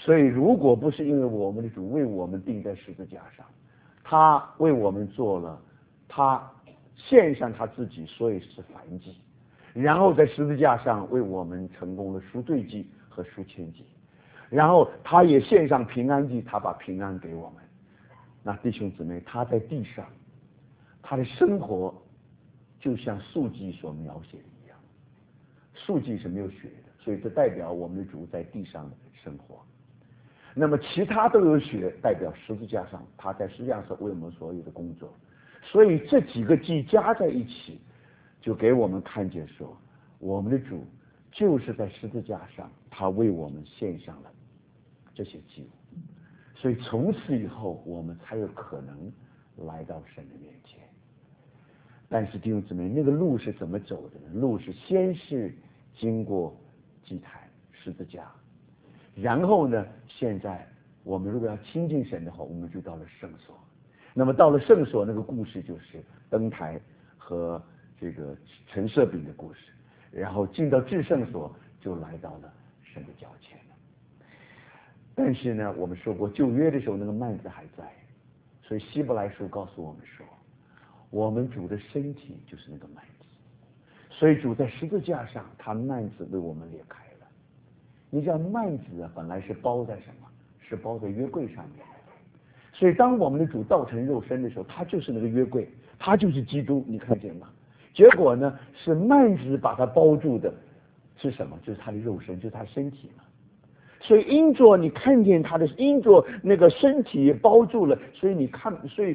所以如果不是因为我们的主为我们钉在十字架上，他为我们做了，他献上他自己，所以是燔祭，然后在十字架上为我们成功了赎罪祭和赎愆祭，然后他也献上平安祭，他把平安给我们。那弟兄姊妹，他在地上，他的生活就像数记所描写的一样，数记是没有血的，所以这代表我们的主在地上的生活。那么其他都有血，代表十字架上他在十字架上为我们所有的工作。所以这几个祭加在一起，就给我们看见说，我们的主就是在十字架上，他为我们献上了这些祭物。所以从此以后，我们才有可能来到神的面前。但是弟兄姊妹，那个路是怎么走的呢？路是先是经过祭坛十字架，然后呢，现在我们如果要亲近神的话，我们就到了圣所。那么到了圣所，那个故事就是灯台和这个陈设饼的故事，然后进到至圣所，就来到了神的脚前了。但是呢，我们说过旧约的时候，那个幔子还在，所以希伯来书告诉我们说，我们主的身体就是那个幔子。所以主在十字架上，他幔子为我们裂开了。你知道幔子啊，本来是包在什么？是包在约柜上面的。所以当我们的主道成肉身的时候，他就是那个约柜，他就是基督，你看见吗？结果呢，是幔子把它包住的，是什么？就是他的肉身，就是他的身体嘛。所以因着你看见他的，因着那个身体包住了，所以你看，所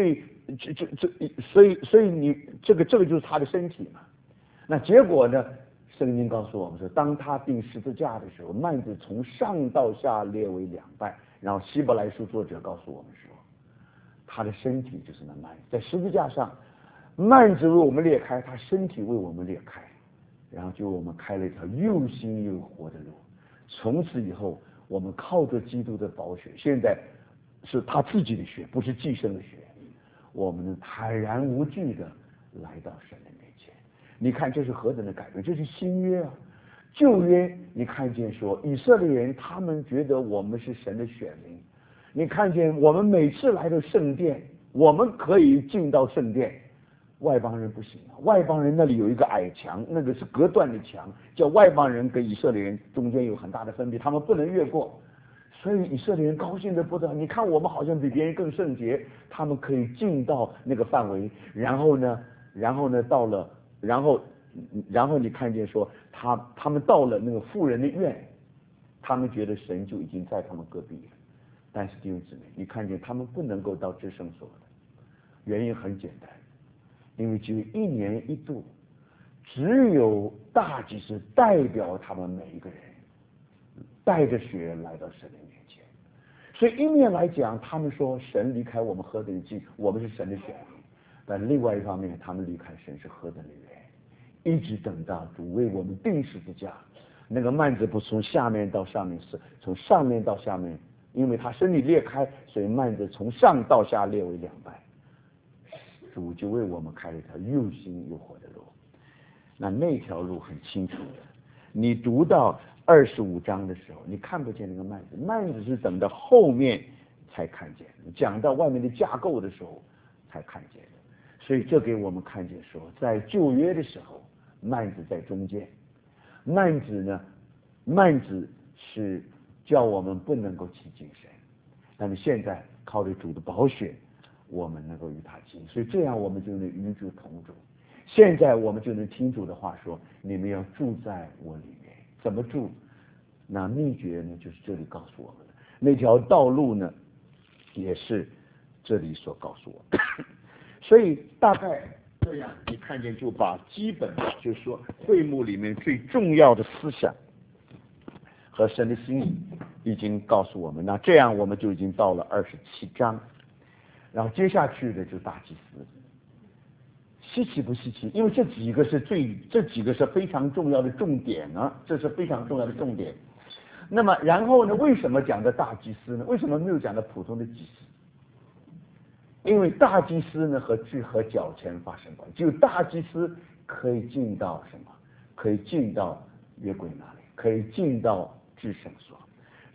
以你这个就是他的身体嘛。那结果呢？圣经告诉我们说，当他钉十字架的时候，幔子从上到下裂为两半。然后希伯来书作者告诉我们说，他的身体就是那幔子，在十字架上，幔子为我们裂开，他身体为我们裂开，然后就为我们开了一条又新又活的路。从此以后，我们靠着基督的宝血，现在是他自己的血，不是寄生的血，我们能坦然无惧的来到神的面前。你看这是何等的改变，这是新约啊。旧约你看见说以色列人他们觉得我们是神的选民，你看见我们每次来到圣殿，我们可以进到圣殿，外邦人不行啊，外邦人那里有一个矮墙，那个是隔断的墙，叫外邦人跟以色列人中间有很大的分别，他们不能越过。所以以色列人高兴的不得了，你看我们好像比别人更圣洁，他们可以进到那个范围，然后呢到了，然后你看见说他们到了那个妇人的院，他们觉得神就已经在他们隔壁了。但是弟兄姊妹，你看见他们不能够到至圣所的原因很简单，因为只有一年一度，只有大祭司代表他们每一个人带着血来到神的面前。所以一面来讲，他们说神离开我们何等的近，我们是神的选民，但另外一方面，他们离开神是何等的远，一直等到主为我们钉十字架，那个幔子不从下面到上面，是从上面到下面，因为他身体裂开，所以幔子从上到下裂为两半，主就为我们开了一条又新又活的路。那条路很清楚的，你读到25章的时候，你看不见那个幔子，幔子是等到后面才看见，讲到外面的架构的时候才看见的。所以这给我们看见说，在旧约的时候，幔子在中间，幔子是叫我们不能够亲近神，那么现在靠着主的宝血，我们能够与他亲，所以这样我们就能与主同住。现在我们就能听主的话说，你们要住在我里面。怎么住？那秘诀呢，就是这里告诉我们的。那条道路呢，也是这里所告诉我们。所以大概这样，你看见就把基本的，就是说会幕里面最重要的思想和神的心意已经告诉我们。那这样我们就已经到了27章，然后接下去的就是大祭司。稀奇不稀奇？因为这几个是非常重要的重点啊，这是非常重要的重点。那么然后呢，为什么讲的大祭司呢？为什么没有讲的普通的祭司？因为大祭司呢和至和脚前发生关系，只有大祭司可以进到什么？可以进到约柜那里，可以进到至圣所。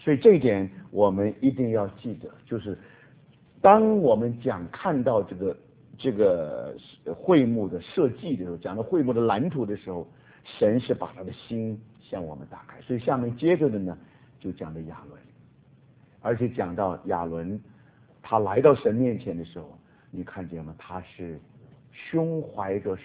所以这一点我们一定要记得，就是当我们看到这个会幕的设计的时候，讲到会幕的蓝图的时候，神是把他的心向我们打开。所以下面接着的呢，就讲的亚伦，而且讲到亚伦他来到神面前的时候，你看见吗？他是胸怀着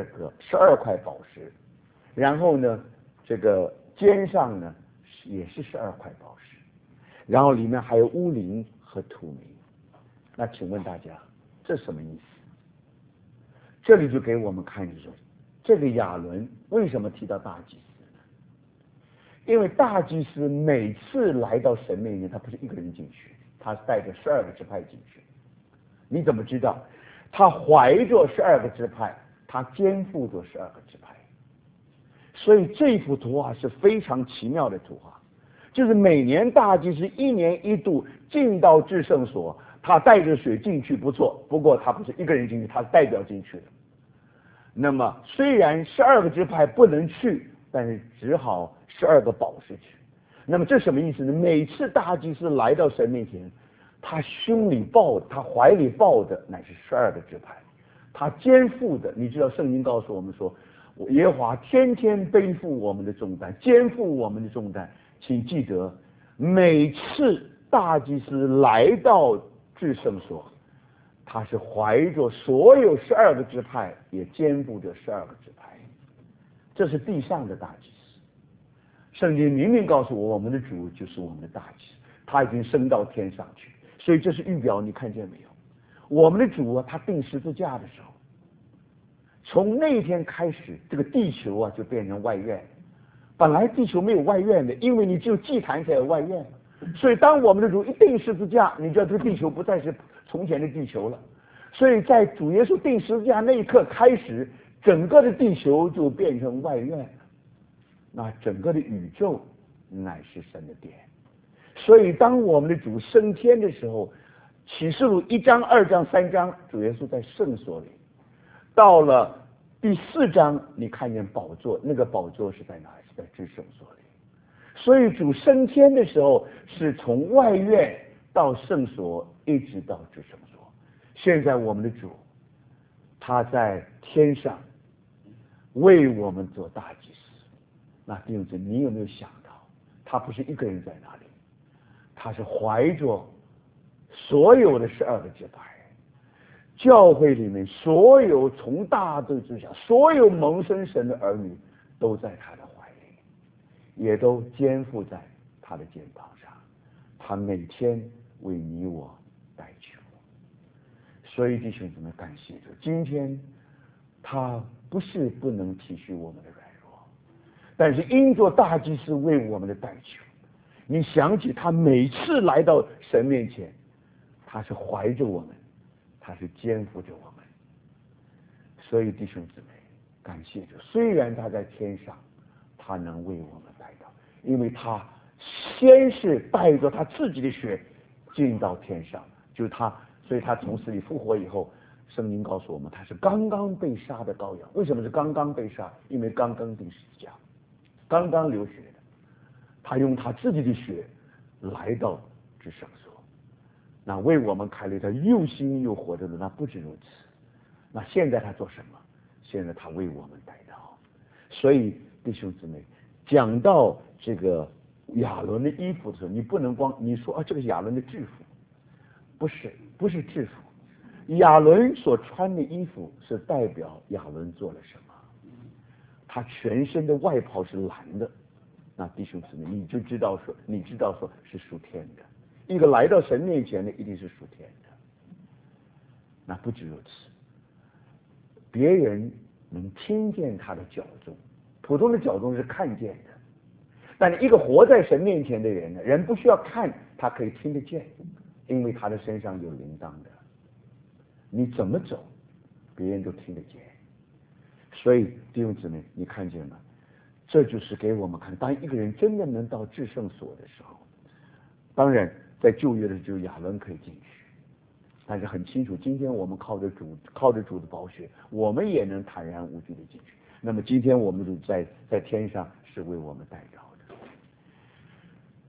12块宝石，然后呢，这个肩上呢也是12块宝石，然后里面还有乌灵和土明。那请问大家，这什么意思？这里就给我们看一说，这个亚伦为什么提到大祭司呢？因为大祭司每次来到神面前，他不是一个人进去，他是带着12个支派进去。你怎么知道？他怀着12个支派，他肩负着12个支派。所以这幅图画是非常奇妙的图画，就是每年大祭司1年1度进到至圣所，他带着水进去不错，不过他不是一个人进去，他是代表进去的。那么虽然12个支派不能去，但是只好12个宝石去。那么这什么意思呢？每次大祭司来到神面前，他怀里抱的乃是12个支派，他肩负的，你知道圣经告诉我们说，耶和华天天背负我们的重担，肩负我们的重担。请记得，每次大祭司来到至圣所，他是怀着所有12个支派，也肩负着12个支派。这是地上的大祭司。圣经明明告诉我们的主就是我们的大祭司，他已经升到天上去。所以这是预表，你看见没有？我们的主啊，他钉十字架的时候，从那一天开始，这个地球啊就变成外院。本来地球没有外院的，因为你只有祭坛才有外院。所以当我们的主一钉十字架，你知道这个地球不再是从前的地球了。所以在主耶稣钉十字架那一刻开始，整个的地球就变成外院了。那整个的宇宙乃是神的殿。所以当我们的主升天的时候，启示录1章2章3章，主耶稣在圣所里。到了第4章，你看见宝座，那个宝座是在哪？是在至圣所里。所以主升天的时候，是从外院到圣所，一直到至圣所。现在我们的主，他在天上为我们做大祭司。那弟兄姊妹，你有没有想到，他不是一个人在那里？他是怀着所有的12个支派，教会里面所有从大到至小，所有蒙生神的儿女都在他的怀里，也都肩负在他的肩膀上。他每天为你我代求。所以弟兄姊妹，感谢主，今天他不是不能体恤我们的软弱，但是因着大祭司为我们的代求，你想起他每次来到神面前，他是怀着我们，他是肩负着我们。所以弟兄姊妹，感谢主，虽然他在天上，他能为我们代祷，因为他先是带着他自己的血进到天上，就是他，所以他从死里复活以后，圣经告诉我们，他是刚刚被杀的羔羊。为什么是刚刚被杀？因为刚刚钉十字架，刚刚流血的。他用他自己的血来到至圣所，那为我们开了一条又新又活着的。那不止如此，那现在他做什么？现在他为我们代祷。所以弟兄姊妹，讲到这个亚伦的衣服的时候，你不能光你说这个亚伦的制服，不是制服。亚伦所穿的衣服是代表亚伦做了什么？他全身的外袍是蓝的。那弟兄姊妹，你知道说是属天的。一个来到神面前的，一定是属天的。那不止如此，别人能听见他的脚踪，普通的脚踪是看见的，但一个活在神面前的人呢，人不需要看，他可以听得见，因为他的身上有铃铛的。你怎么走，别人都听得见。所以弟兄姊妹，你看见吗？这就是给我们看，当一个人真的能到至圣所的时候，当然在旧约的时候亚伦可以进去，但是很清楚，今天我们靠着主的宝血，我们也能坦然无惧的进去。那么今天我们就在天上是为我们代祷的。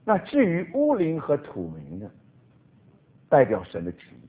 那至于乌灵和土明呢，代表神的旨意。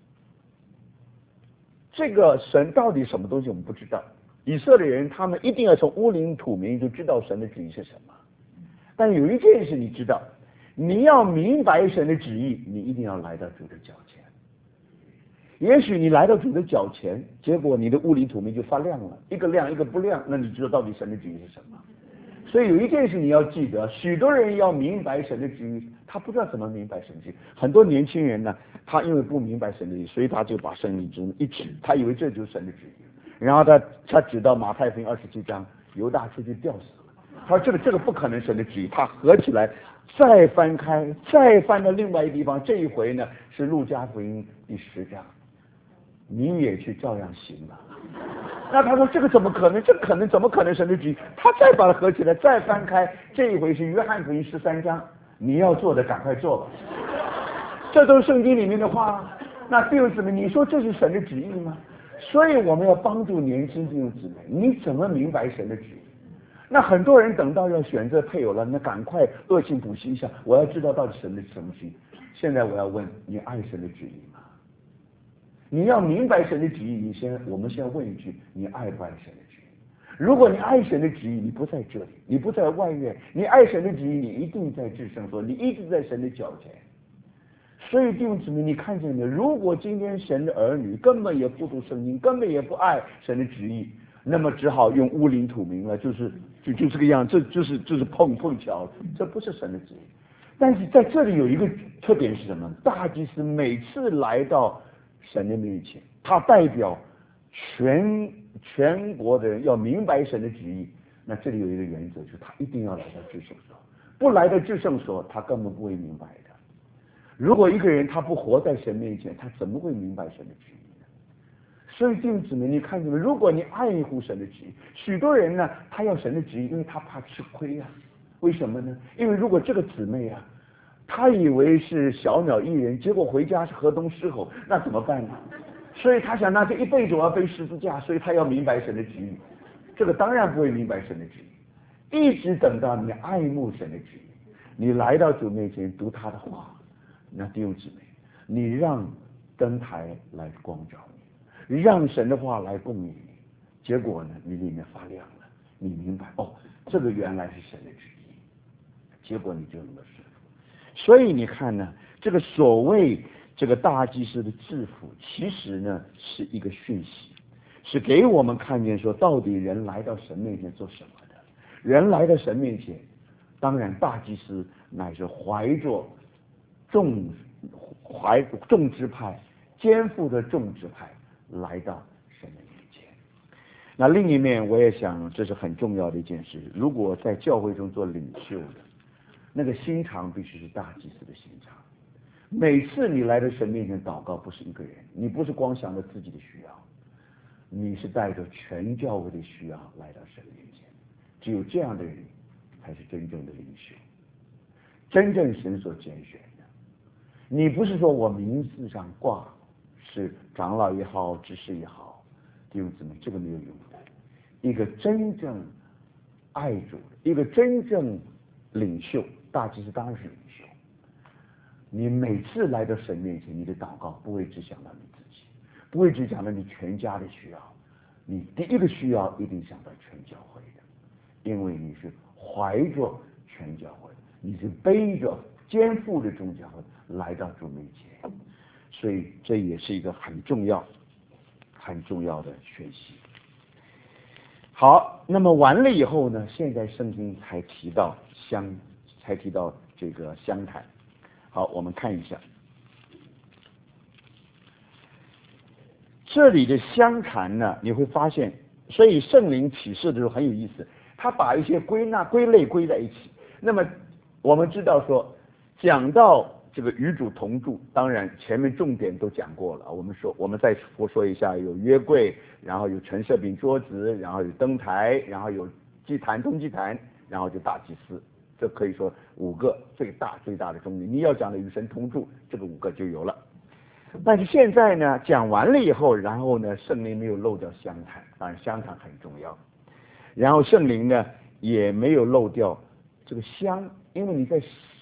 这个神到底什么东西我们不知道，以色列人他们一定要从乌灵土明就知道神的旨意是什么。但有一件事你知道，你要明白神的旨意，你一定要来到主的脚前。也许你来到主的脚前，结果你的乌灵土明就发亮了，一个亮一个不亮，那你知道到底神的旨意是什么。所以有一件事你要记得，许多人要明白神的旨意，他不知道怎么明白神的旨意。很多年轻人呢，他因为不明白神的旨意，所以他就把圣经一指，他以为这就是神的旨意，然后他指到马太福音27章，犹大出去吊死了。他说这个不可能神的旨意，他合起来再翻开，再翻到另外一个地方，这一回呢是路加福音第10章，你也去照样行了。那他说这个怎么可能？这怎么可能神的旨意？他再把它合起来，再翻开，这一回是约翰福音13章，你要做的赶快做吧。这都是圣经里面的话。那弟兄姊妹，你说这是神的旨意吗？所以我们要帮助年轻弟兄姊妹，你怎么明白神的旨意？那很多人等到要选择配偶了，那赶快恶性补习一下，我要知道到底神的什么旨意。现在我要问你，爱神的旨意吗？你要明白神的旨意，我们先问一句，你爱不爱神的旨意？如果你爱神的旨意，你不在这里，你不在外院，你爱神的旨意，你一定在至圣所，你一直在神的脚前。所以弟兄姊妹，你看见没有？如果今天神的儿女根本也不读圣经，根本也不爱神的旨意，那么只好用乌灵土明了，就这个样，这就是碰巧，这不是神的旨意。但是在这里有一个特点是什么？大祭司每次来到神的面前，他代表全国的人要明白神的旨意。那这里有一个原则，就是他一定要来到至圣所，不来到至圣所，他根本不会明白的。如果一个人他不活在神面前，他怎么会明白神的旨意呢？所以弟兄姊妹，你看见没？如果你爱护神的旨意，许多人呢，他要神的旨意，因为他怕吃亏啊。为什么呢？因为如果这个姊妹啊，他以为是小鸟依人，结果回家是河东狮吼，那怎么办呢？所以他想，那这一辈子我要背十字架，所以他要明白神的旨意。这个当然不会明白神的旨意，一直等到你爱慕神的旨意，你来到主面前读他的话，那弟兄姊妹，你让灯台来光照你，让神的话来供应你，结果呢，你里面发亮了，你明白哦，这个原来是神的旨意，结果你就能够顺服。所以你看呢，这个所谓这个大祭司的制服，其实呢是一个讯息，是给我们看见说，到底人来到神面前做什么的。人来到神面前，当然大祭司乃是怀着众支派，肩负着众支派来到神的面前。那另一面，我也想这是很重要的一件事，如果在教会中做领袖的，那个心肠必须是大祭司的心肠。每次你来到神面前祷告，不是一个人，你不是光想着自己的需要，你是带着全教会的需要来到神面前。只有这样的人才是真正的领袖，真正神所拣选的。你不是说我名字上挂是长老也好，执事也好，弟兄姊妹，这个没有用的。一个真正爱主的，一个真正领袖，大祭司当然是领袖。你每次来到神面前，你的祷告不会只想到你自己，不会只想到你全家的需要，你第一个需要一定想到全教会的，因为你是怀着全教会，你是背着肩负着众教会来到主面前，所以这也是一个很重要的学习。好，那么完了以后呢，现在圣经才提到这个香坛。好，我们看一下这里的香坛呢，你会发现，所以圣灵启示的时候很有意思，他把一些归类归在一起。那么我们知道说，讲到这个与主同住，当然前面重点都讲过了。我们再说一下，有约柜，然后有陈设饼桌子，然后有灯台，然后有祭坛中祭坛，然后就大祭司。这可以说5个最大的重点。你要讲的与神同住，这个5个就有了。但是现在呢，讲完了以后，然后呢，圣灵没有漏掉香坛，当然香坛很重要。然后圣灵呢也没有漏掉这个香，因为你在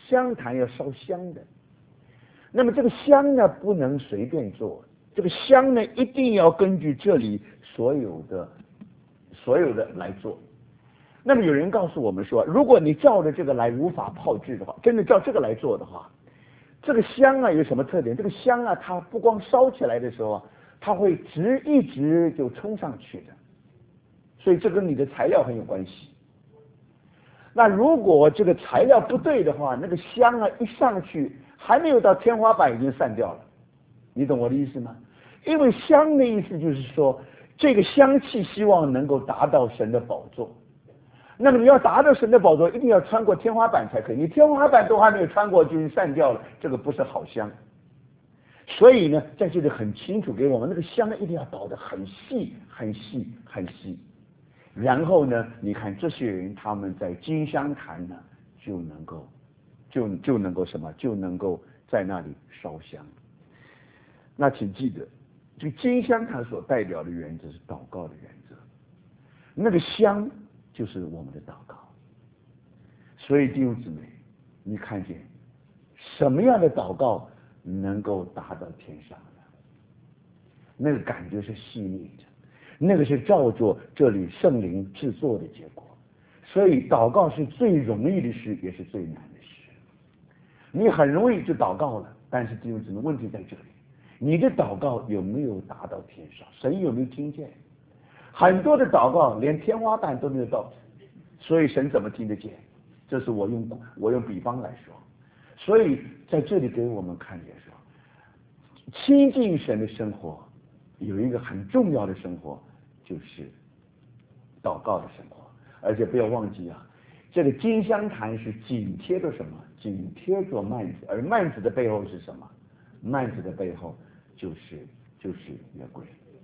香坛要烧香的。那么这个香呢，不能随便做，这个香呢，一定要根据这里所有的来做。那么有人告诉我们说，如果你照着这个来无法炮制的话，真的照这个来做的话，这个香啊有什么特点？这个香啊，它不光烧起来的时候啊，它会一直就冲上去的，所以这跟你的材料很有关系。那如果这个材料不对的话，那个香啊一上去，还没有到天花板已经散掉了，你懂我的意思吗？因为香的意思就是说，这个香气希望能够达到神的宝座。那么你要达到神的宝座，一定要穿过天花板才可以。你天花板都还没有穿过，就散掉了，这个不是好香。所以呢，在这里很清楚给我们，那个香一定要捣得很细、很细、很细。然后呢，你看这些人他们在金香坛呢，就能够什么？就能够在那里烧香。那请记得，这个金香坛所代表的原则是祷告的原则，那个香就是我们的祷告。所以弟兄姊妹，你看见什么样的祷告能够达到天上呢？那个感觉是细腻的，那个是照着这里圣灵制作的结果。所以祷告是最容易的事，也是最难的事。你很容易就祷告了，但是弟兄姊妹，问题在这里，你的祷告有没有达到天上？神有没有听见？很多的祷告连天花板都没有到，所以神怎么听得见？这是我用比方来说。所以在这里给我们看见说，亲近神的生活有一个很重要的生活，就是祷告的生活。而且不要忘记啊，这个金香坛是紧贴着什么？紧贴着幔子，而幔子的背后是什么？幔子的背后就是约柜。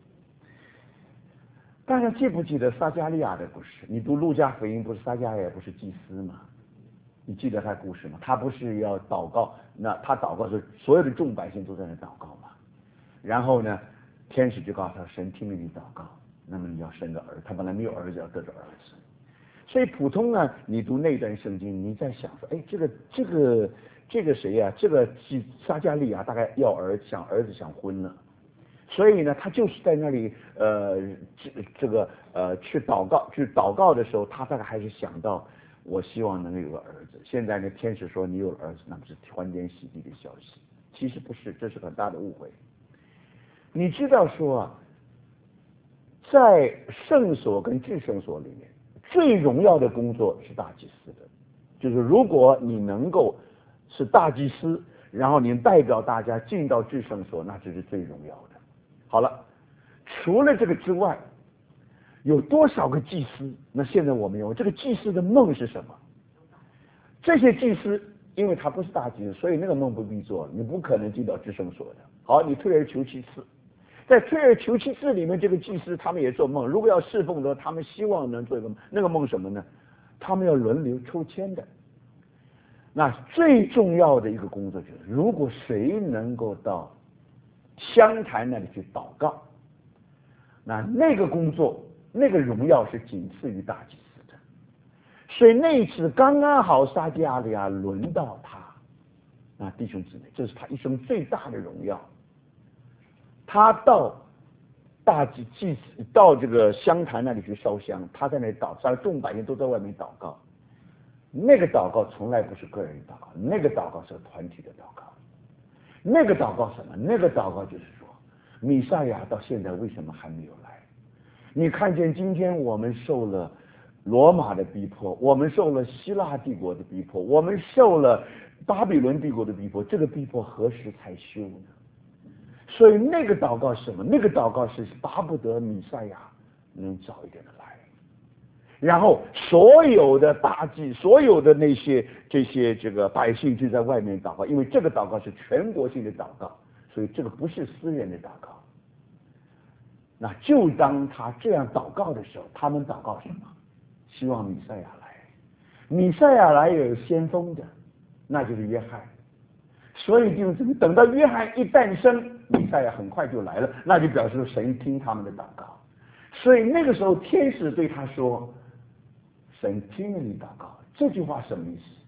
大家记不记得撒迦利亚的故事？你读路加福音，不是撒迦利亚不是祭司吗？你记得他故事吗？他不是要祷告，那他祷告时所有的众百姓都在那祷告嘛。然后呢，天使就告诉他，神听了你祷告，那么你要生个儿，他本来没有儿子，要得着儿子。所以普通呢，你读那段圣经，你在想说，哎，这个谁呀？这个撒迦利亚大概要儿子想婚了。所以呢，他就是在那里去祷告的时候，他大概还是想到，我希望能够有个儿子。现在呢，天使说你有了儿子，那不是欢天喜地的消息？其实不是，这是很大的误会。你知道说啊，在圣所跟至圣所里面，最荣耀的工作是大祭司的，就是如果你能够是大祭司，然后你代表大家进到至圣所，那这是最荣耀的。好了，除了这个之外，有多少个祭司？那现在我们有这个祭司的梦是什么？这些祭司，因为他不是大祭司，所以那个梦不必做，你不可能进到至圣所的。好，你退而求其次，在退而求其次里面，这个祭司他们也做梦。如果要侍奉的，他们希望能做一个梦，那个梦什么呢？他们要轮流抽签的。那最重要的一个工作就是，如果谁能够到香坛那里去祷告，那个工作那个荣耀是仅次于大祭司的。所以那一次刚刚好撒迦利亚轮到他，那弟兄姊妹，这是他一生最大的荣耀。他到到这个香坛那里去烧香，他在那里祷告，众百姓都在外面祷告。那个祷告从来不是个人祷告，那个祷告是团体的祷告。那个祷告什么？那个祷告就是说，弥赛亚到现在为什么还没有来？你看见今天我们受了罗马的逼迫，我们受了希腊帝国的逼迫，我们受了巴比伦帝国的逼迫，这个逼迫何时才休呢？所以那个祷告是什么？那个祷告是巴不得弥赛亚能早一点的来。然后所有的大祭，所有的这些百姓就在外面祷告，因为这个祷告是全国性的祷告，所以这个不是私人的祷告。那就当他这样祷告的时候，他们祷告什么？希望弥赛亚来。弥赛亚来有先锋的，那就是约翰。所以就是等到约翰一诞生，弥赛亚很快就来了，那就表示神听他们的祷告。所以那个时候天使对他说，神听了你祷告。这句话什么意思？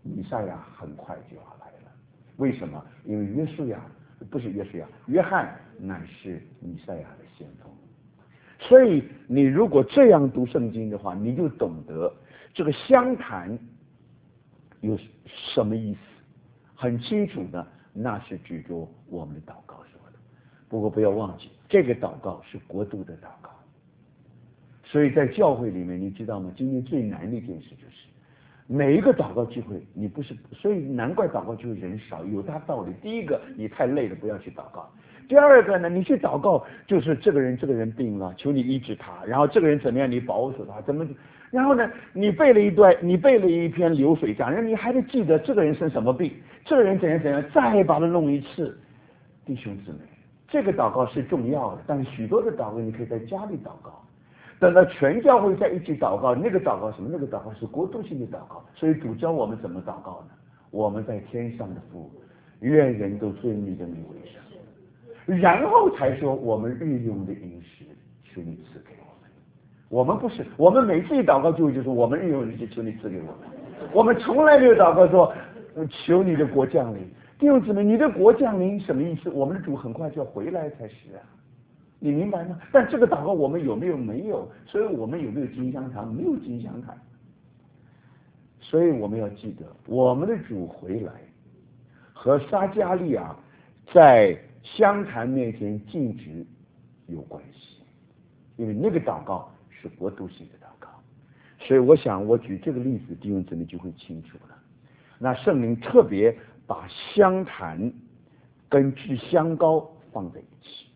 弥赛亚很快就要来了。为什么？因为约翰乃是弥赛亚的先锋。所以你如果这样读圣经的话，你就懂得这个相谈有什么意思，很清楚的，那是指着我们的祷告说的。不过不要忘记，这个祷告是国度的祷告。所以在教会里面，你知道吗？今天最难的一件事就是每一个祷告聚会，你不是，所以难怪祷告聚会人少，有它道理。第一个，你太累了，不要去祷告。第二个呢，你去祷告，就是这个人病了，求你医治他，然后这个人怎么样，你保守他，怎么？然后呢，你背了一篇流水账，然后你还得记得这个人生什么病，这个人怎样，再把他弄一次。弟兄姊妹，这个祷告是重要的，但是许多的祷告你可以在家里祷告。等到全教会在一起祷告，那个祷告什么？那个祷告是国度性的祷告。所以主教我们怎么祷告呢？我们在天上的父，愿人都尊你的名为圣。然后才说我们日用的饮食，求你赐给我们。我们不是，我们每次一祷告就说我们日用的饮食，求你赐给我们。我们从来没有祷告说求你的国降临。弟兄姊妹，你的国降临什么意思？我们的主很快就要回来才是啊。你明白吗？但这个祷告我们有没有？没有。所以我们有没有金香堂？没有金香堂。所以我们要记得，我们的主回来和撒迦利亚在香坛面前禁止有关系，因为那个祷告是国度性的祷告。所以我想我举这个例子，弟兄姊妹就会清楚了。那圣灵特别把香坛跟制香膏放在一起。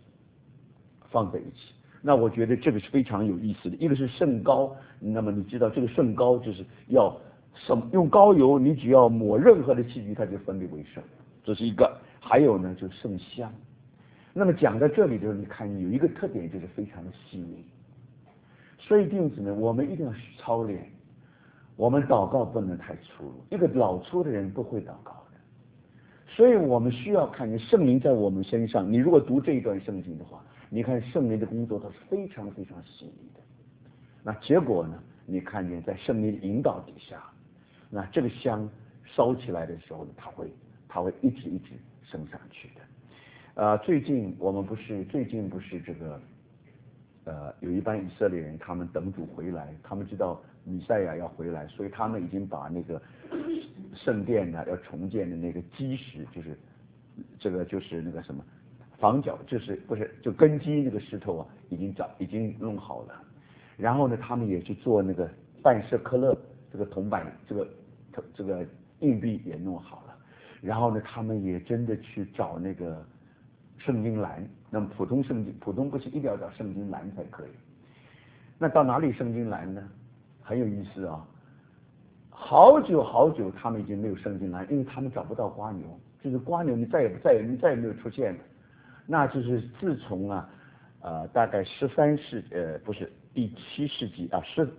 那我觉得这个是非常有意思的。一个是圣膏，那么你知道这个圣膏就是要用膏油，你只要抹任何的器具，它就分别为圣，这是一个。还有呢，就是圣香。那么讲到这里的时候，你看有一个特点，就是非常的细腻。所以弟兄姊妹，我们一定要操练，我们祷告不能太粗鲁，一个老粗的人不会祷告的。所以我们需要看见圣灵在我们身上。你如果读这一段圣经的话，你看圣灵的工作，它是非常非常细腻的。那结果呢？你看见在圣灵的引导底下，那这个香烧起来的时候呢，它会一直升上去的。最近不是这个有一班以色列人，他们等主回来，他们知道弥赛亚要回来，所以他们已经把那个圣殿呢要重建的那个基石，就是那个什么房角，就根基那个石头啊，已经弄好了。然后呢，他们也去做那个半舍克勒这个铜板，这个硬币也弄好了。然后呢，他们也真的去找那个圣经栏。那么普通不是一定要找圣经栏才可以。那到哪里圣经栏呢？很有意思啊。好久他们已经没有圣经栏，因为他们找不到瓜牛，就是瓜牛你再也没有出现了。那就是自从大概第7世纪是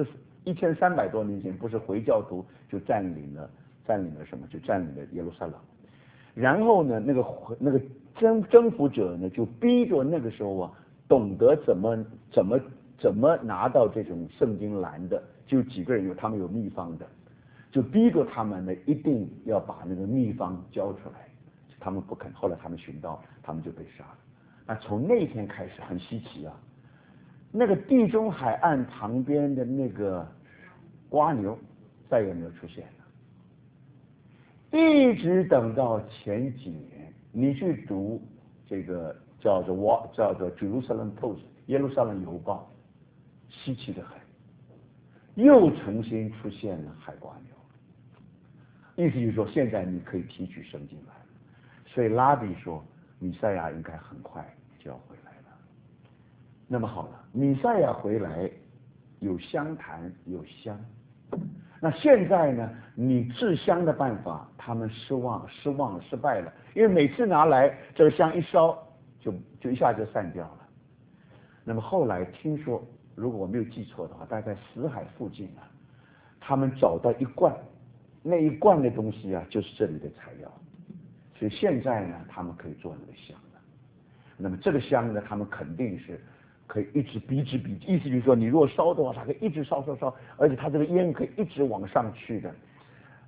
1300多年前，不是回教徒就占领了什么？就占领了耶路撒冷。然后呢，那个征服者呢，就逼着那个时候懂得怎么拿到这种圣经栏的，就几个人他们有秘方的，就逼着他们呢一定要把那个秘方交出来。他们不肯，后来他们寻到，他们就被杀了。那从那天开始很稀奇啊，那个地中海岸旁边的那个瓜牛再也没有出现了，一直等到前几年，你去读这个叫做 Jerusalem Post 耶路撒冷邮报，稀奇的很，又重新出现了海瓜牛，意思就是说现在你可以提取圣经来。所以拉比说弥赛亚应该很快就要回来了。那么好了，弥赛亚回来有香坛有香，那现在呢，你制香的办法他们失败了，因为每次拿来这个香一烧就一下就散掉了。那么后来听说，如果我没有记错的话，大概死海附近他们找到一罐，那一罐的东西就是这里的材料。所以现在呢，他们可以做那个香了。那么这个香呢，他们肯定是可以一直比，意思就是说，你如果烧的话，它可以一直烧，而且它这个烟可以一直往上去的。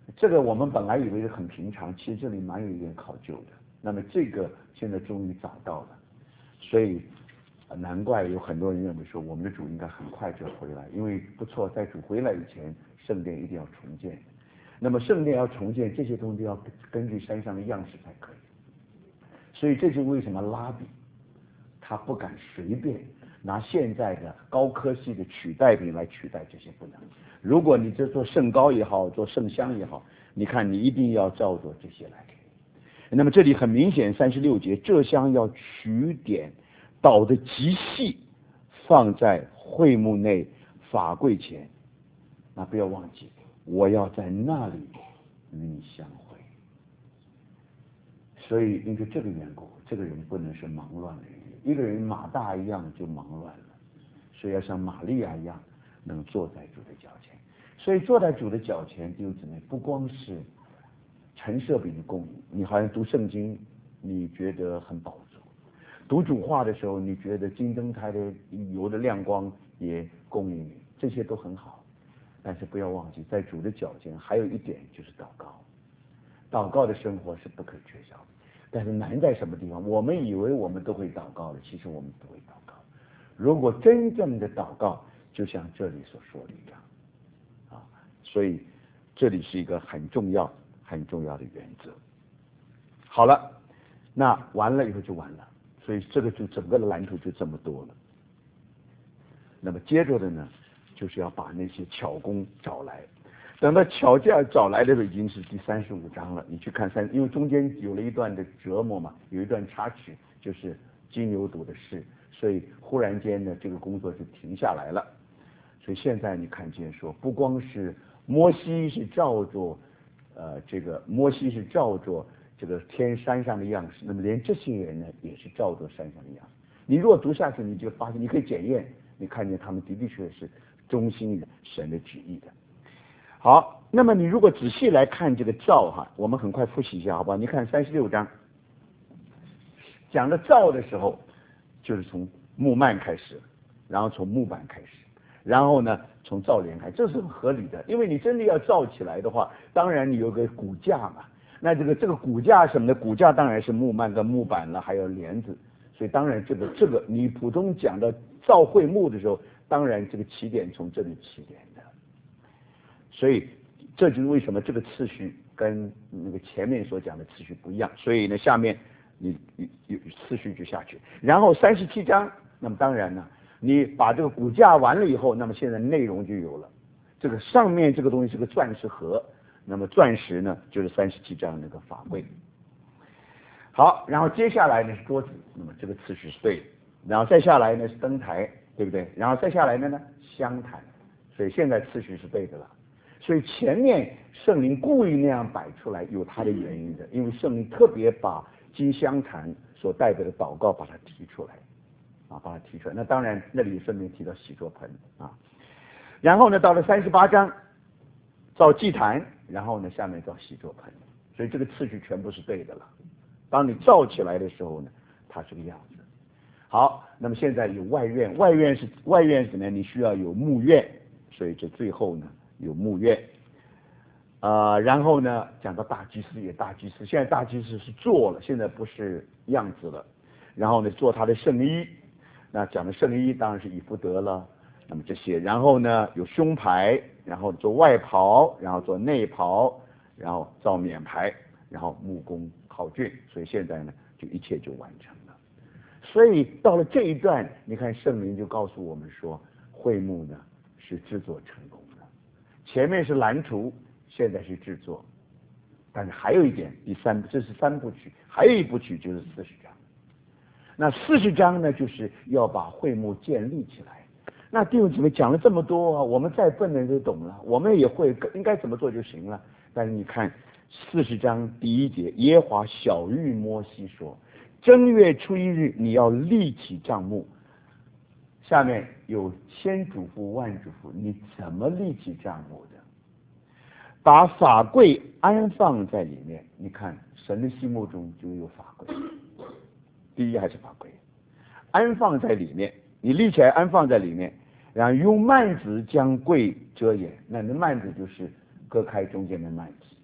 这个我们本来以为是很平常，其实这里蛮有一点考究的。那么这个现在终于找到了，所以难怪有很多人认为说我们的主应该很快就回来，因为不错，在主回来以前，圣殿一定要重建。那么圣殿要重建，这些东西要根据山上的样式才可以。所以这就是为什么拉比他不敢随便拿现在的高科技的取代品来取代这些，不能。如果你这做圣膏也好，做圣香也好，你看你一定要照着这些来给。那么这里很明显，36节，这香要取点捣得极细，放在会幕内法柜前。那不要忘记，我要在那里与你相会。所以因为这个缘故，这个人不能是忙乱的人。一个人马大一样就忙乱了，所以要像玛利亚一样，能坐在主的脚前。所以坐在主的脚前，弟兄姊妹，不光是陈设饼的供应，你好像读圣经，你觉得很饱足；读主话的时候，你觉得金灯台的油的亮光也供应你，这些都很好。但是不要忘记，在主的脚前还有一点就是祷告，祷告的生活是不可缺少的。但是难在什么地方？我们以为我们都会祷告了，其实我们不会祷告。如果真正的祷告，就像这里所说的一样，所以这里是一个很重要的原则。好了，那完了以后就完了，所以这个就整个的蓝图就这么多了。那么接着的呢，就是要把那些巧工找来。等到巧匠找来的时候，已经是第35章了。你去看因为中间有了一段的折磨嘛，有一段插曲，就是金牛犊的事，所以忽然间呢，这个工作就停下来了。所以现在你看见说，不光是摩西是照着这个天山上的样式，那么连这些人呢，也是照着山上的样式。你如果读下去，你就发现你可以检验，你看见他们的确是忠心于神的旨意的。好，那么你如果仔细来看这个照哈，我们很快复习一下，好吧？你看36章讲的照的时候，就是从木幔开始，然后从木板开始，然后呢从罩帘开始，这是很合理的，因为你真的要罩起来的话，当然你有个骨架嘛，那这个骨架什么的，骨架当然是木幔跟木板了，还有帘子，所以当然这个你普通讲到造会幕的时候，当然这个起点从这里起点的。所以这就是为什么这个次序跟那个前面所讲的次序不一样。所以呢，下面你次序就下去。然后37章，那么当然呢，你把这个骨架完了以后，那么现在内容就有了。这个上面这个东西是个钻石盒，那么钻石呢就是37章那个法柜。好，然后接下来呢是桌子，那么这个次序是对的。然后再下来呢是灯台，对不对？然后再下来呢香坛，所以现在次序是对的了。所以前面圣灵故意那样摆出来，有它的原因的，因为圣灵特别把金香坛所代表的祷告把它提出来，把它提出来。那当然那里顺便提到洗濯盆啊。然后呢，到了38章造祭坛，然后呢下面造洗濯盆，所以这个次序全部是对的了。当你造起来的时候呢，它是个样子。好，那么现在有外院，外院是什么？你需要有牧院，所以这最后呢有牧院，然后呢讲到大祭司也大祭司，现在大祭司是做了，现在不是样子了。然后呢做他的圣衣，那讲的圣衣当然是以弗得了，那么这些，然后呢有胸牌，然后做外袍，然后做内袍，然后造冕牌，然后木工考卷，所以现在呢就一切就完成了。所以到了这一段，你看圣灵就告诉我们说，会幕呢是制作成功的。前面是蓝图，现在是制作，但是还有一点，这是3部曲，还有一部曲就是40章。那40章呢，就是要把会幕建立起来。那弟兄姊妹讲了这么多啊，我们再笨的人都懂了，我们也会应该怎么做就行了。但是你看40章第1节，耶和华晓谕摩西说，正月初1日你要立起帐幕。下面有千嘱咐万嘱咐，你怎么立起帐幕的？把法柜安放在里面。你看神的心目中就有法柜，第一还是法柜，安放在里面，你立起来安放在里面，然后用幔子将柜遮掩。那幔子就是隔开中间的幔子，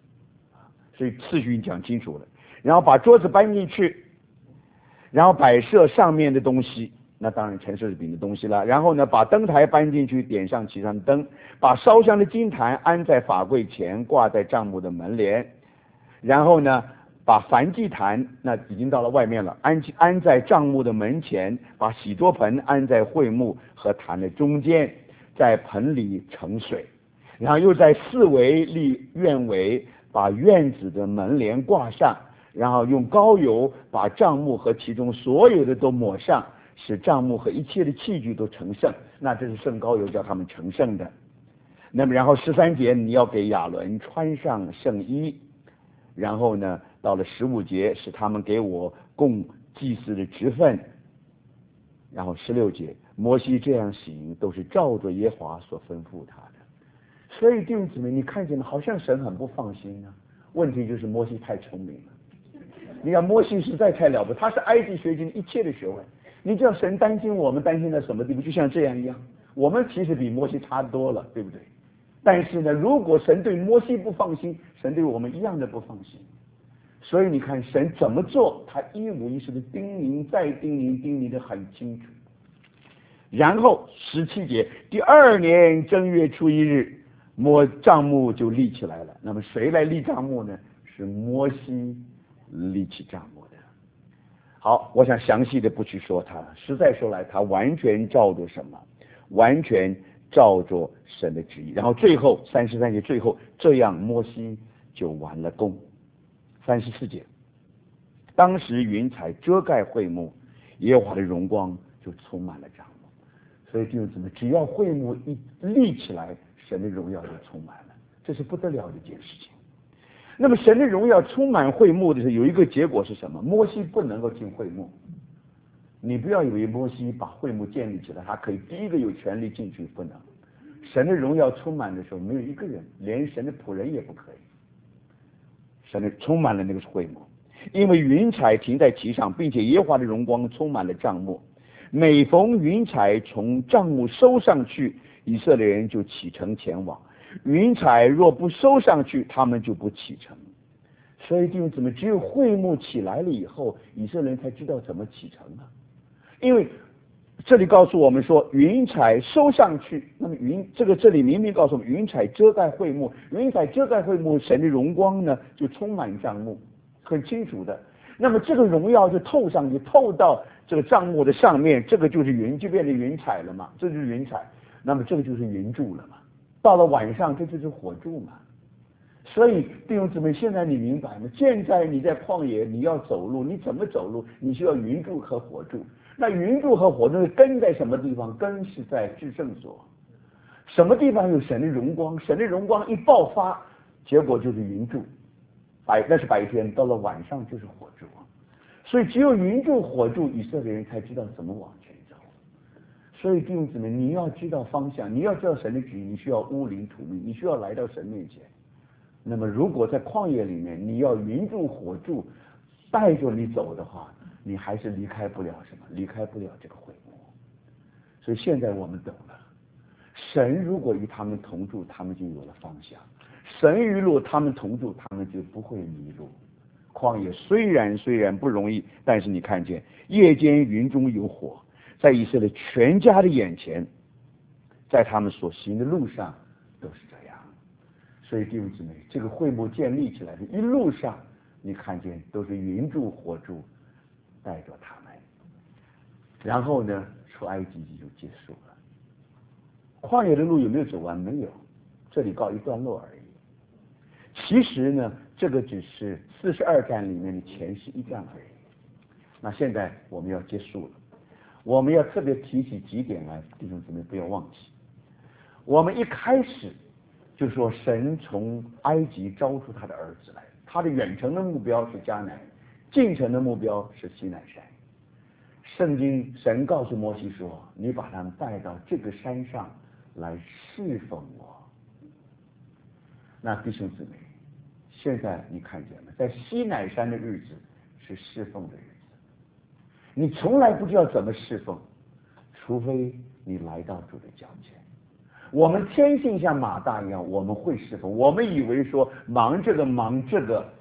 所以次序讲清楚了。然后把桌子搬进去，然后摆设上面的东西，那当然陈设饼的东西了。然后呢，把灯台搬进去，点上其上的灯，把烧香的金坛安在法柜前，挂在帐幕的门帘。然后呢，把燔祭坛，那已经到了外面了，安在帐幕的门前，把洗桌盆安在会幕和坛的中间，在盆里盛水。然后又在四围立院围，把院子的门帘挂上，然后用膏油把帐幕和其中所有的都抹上，使帐幕和一切的器具都成圣。那这是圣膏油叫他们成圣的。那么然后13节你要给亚伦穿上圣衣，然后呢到了15节使他们给我供祭司的职分。然后16节摩西这样行都是照着耶和华所吩咐他的。所以弟兄姊妹，你看见吗？好像神很不放心啊。问题就是摩西太聪明了。你看摩西实在太了不得，他是埃及学经一切的学问。你知道神担心我们担心到什么地步？就像这样一样，我们其实比摩西差多了，对不对？但是呢，如果神对摩西不放心，神对我们一样的不放心。所以你看神怎么做，他一五一十的叮咛再叮咛，叮咛的很清楚。然后17节，第2年正月初1日，帐幕就立起来了。那么谁来立帐幕呢？是摩西立起帐幕的。好，我想详细的不去说他，实在说来，他完全照着什么？完全照着神的旨意。然后最后33节最后，这样摩西就完了工。34节，当时云彩遮盖会幕，耶和华的荣光就充满了帐幕。所以弟兄姊妹，只要会幕一立起来，神的荣耀就充满了，这是不得了的一件事情。那么神的荣耀充满会幕的时候，有一个结果是什么？摩西不能够进会幕。你不要以为摩西把会幕建立起来，他可以第一个有权利进去，不能。神的荣耀充满的时候，没有一个人，连神的仆人也不可以。神的充满了那个会幕，因为云彩停在其上，并且耶和华的荣光充满了帐幕。每逢云彩从帐幕收上去，以色列人就启程前往；云彩若不收上去，他们就不启程。所以弟兄姊妹，只有会幕起来了以后，以色列人才知道怎么启程啊。因为这里告诉我们说，云彩收上去，那么这里明明告诉我们，云彩遮盖会幕，云彩遮盖会幕，神的荣光呢就充满帐幕，很清楚的。那么这个荣耀就透上去，透到这个帐幕的上面，这个就是云，就变成云彩了嘛，这就是云彩。那么这个就是云柱了嘛。到了晚上，这就是火柱嘛。所以弟兄姊妹，现在你明白吗？现在你在旷野，你要走路，你怎么走路？你需要云柱和火柱。那云柱和火柱根在什么地方？根是在至圣所。什么地方有神的荣光？神的荣光一爆发，结果就是云柱。那是白天，到了晚上就是火柱。所以只有云柱火柱，以色列人才知道怎么往前走。所以弟兄姊妹，你要知道方向，你要知道神的旨意，你需要乌灵土命，你需要来到神面前。那么如果在旷野里面，你要云柱火柱带着你走的话，你还是离开不了什么，离开不了这个会幕。所以现在我们懂了，神如果与他们同住，他们就有了方向；神与他们同住，他们就不会迷路。旷野虽然不容易，但是你看见夜间云中有火，在以色列全家的眼前，在他们所行的路上都是这样。所以弟兄姊妹，这个会幕建立起来的一路上，你看见都是云柱火柱带着他们。然后呢，出埃及记就结束了。旷野的路有没有走完？没有，这里告一段落而已。其实呢，这个只是42站里面的前11站而已。那现在我们要结束了，我们要特别提起几点来，弟兄姊妹不要忘记。我们一开始就说神从埃及招出他的儿子来，他的远程的目标是迦南，近程的目标是西乃山。圣经神告诉摩西说，你把他们带到这个山上来侍奉我。那弟兄姊妹，现在你看见了，在西乃山的日子是侍奉的日子，你从来不知道怎么侍奉，除非你来到主的脚前。我们天性像马大一样，我们会侍奉，我们以为说忙这个忙这个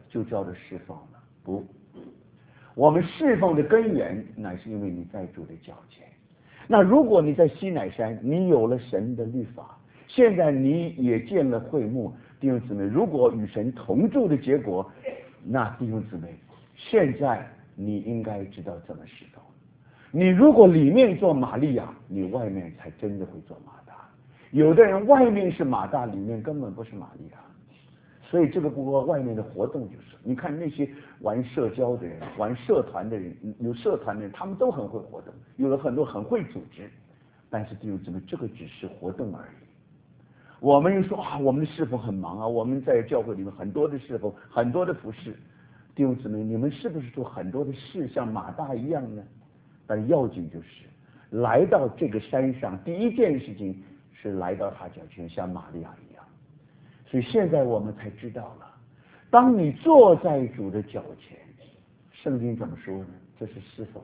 就叫做侍奉了。不，我们侍奉的根源乃是因为你在主的脚前。那如果你在西乃山，你有了神的律法，现在你也建了会幕，弟兄姊妹，如果与神同住的结果，那弟兄姊妹，现在你应该知道怎么侍奉。你如果里面做玛利亚，你外面才真的会做马大。有的人外面是马大，里面根本不是玛利亚。所以这个不过外面的活动就是，你看那些玩社交的人、玩社团的人、有社团的人，他们都很会活动，有了很多很会组织。但是弟兄姊妹，这个只是活动而已。我们又说啊，我们的侍奉很忙啊，我们在教会里面很多的侍奉，很多的服侍。弟兄姊妹，你们是不是做很多的事像马大一样呢？但要紧就是来到这个山上，第一件事情是来到他脚前，像玛利亚一样。所以现在我们才知道了，当你坐在主的脚前，圣经怎么说呢？这是侍奉。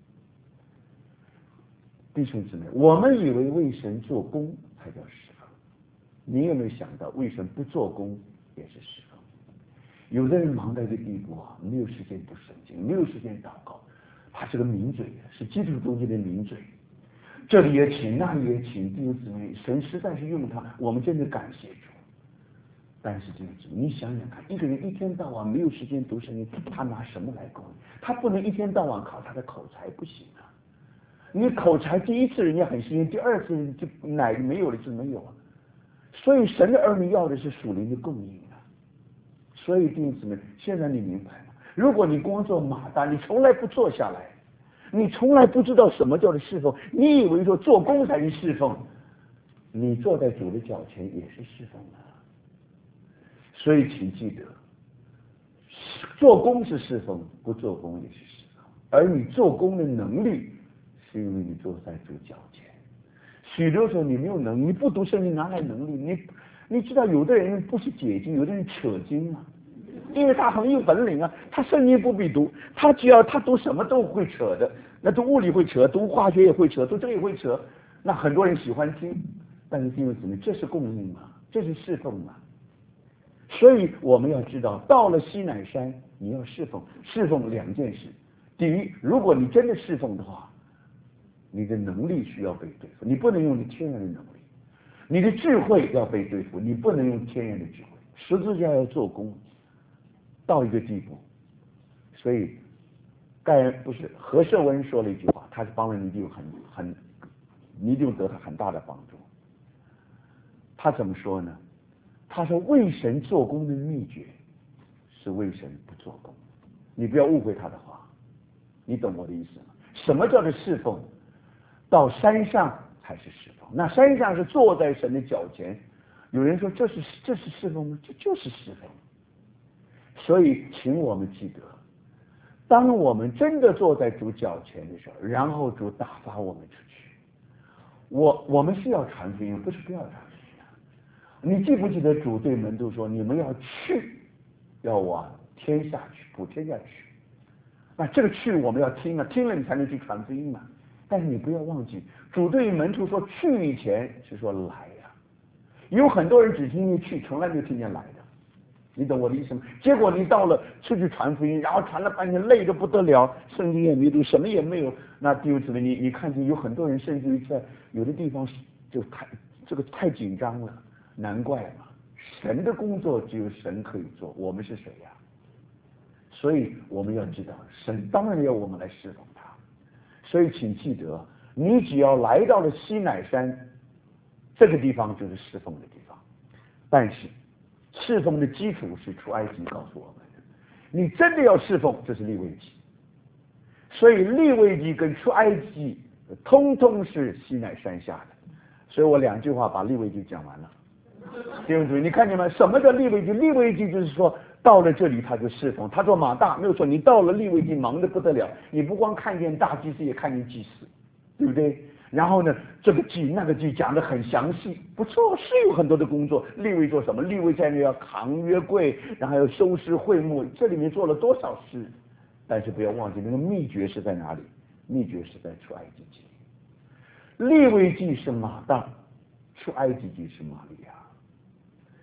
弟兄姊妹，我们以为为神做工才叫侍奉，你有没有想到为神不做工也是侍奉？有的人忙到一个地步啊，没有时间读圣经，没有时间祷告，他是个名嘴，是基督中间的名嘴，这里也请，那里也请，弟兄姊妹，神实在是用他，我们真的感谢主。但是弟兄姊妹，你想想看，一个人一天到晚没有时间读圣经，他拿什么来供应？他不能一天到晚靠他的口才，不行啊！你口才第一次人家很信任，第二次就哪个没有了就没有啊。所以神的儿女要的是属灵的供应啊。所以弟兄姊妹，现在你明白吗？如果你光做马大，你从来不坐下来，你从来不知道什么叫做侍奉，你以为说做工才是侍奉，你坐在主的脚前也是侍奉啊。所以请记得，做工是侍奉，不做工也是侍奉。而你做工的能力，是因为你坐在主脚前。许多时候你没有能力，你不读圣经哪来能力？你知道有的人不是解经，有的人扯经啊，因为他很有本领啊，他圣经不必读，他只要他读什么都会扯的，那读物理会扯，读化学也会扯，读这个也会扯。那很多人喜欢听，但是弟兄姊妹，这是供应吗？这是侍奉吗？所以我们要知道，到了西乃山，你要侍奉，侍奉两件事。第一，如果你真的侍奉的话，你的能力需要被对付，你不能用你天然的能力；你的智慧要被对付，你不能用天然的智慧。十字架要做工，到一个地步。所以，不是何赦温说了一句话，他是帮人一定你一定得到很大的帮助。他怎么说呢？他说为神做工的秘诀是为神不做工。你不要误会他的话，你懂我的意思吗？什么叫做侍奉？到山上才是侍奉。那山上是坐在神的脚前。有人说这是侍奉吗？这就是侍奉。所以请我们记得，当我们真的坐在主脚前的时候，然后主打发我们出去，我们是要传福音，不是不要传福音。你记不记得主对门徒说，你们要去，要往天下去，普天下去。那这个去我们要听啊，听了你才能去传福音嘛。但是你不要忘记，主对门徒说去以前是说来呀。有很多人只听见去，从来没有听见来的。你懂我的意思吗？结果你到了出去传福音，然后传了半天累得不得了，圣经也没读，什么也没有。那弟兄姊妹，你看见有很多人甚至于在有的地方就太紧张了。难怪嘛，神的工作只有神可以做，我们是谁呀？所以我们要知道，神当然要我们来侍奉他。所以请记得，你只要来到了西乃山，这个地方就是侍奉的地方。但是侍奉的基础是出埃及告诉我们的，你真的要侍奉，这是利未记。所以利未记跟出埃及通通是西乃山下的。所以我两句话把利未记讲完了。弟兄姊妹，你看见吗？什么叫利未记？利未记就是说，到了这里他就侍奉，他做马大没有错。你到了利未记忙得不得了，你不光看见大祭司，也看见祭司，对不对？然后呢，这个祭那个祭讲得很详细，不错，是有很多的工作。利未做什么？利未在那要扛约柜，然后要收拾会幕，这里面做了多少事？但是不要忘记，那个秘诀是在哪里？秘诀是在出埃及记。利未记是马大，出埃及记是玛利亚。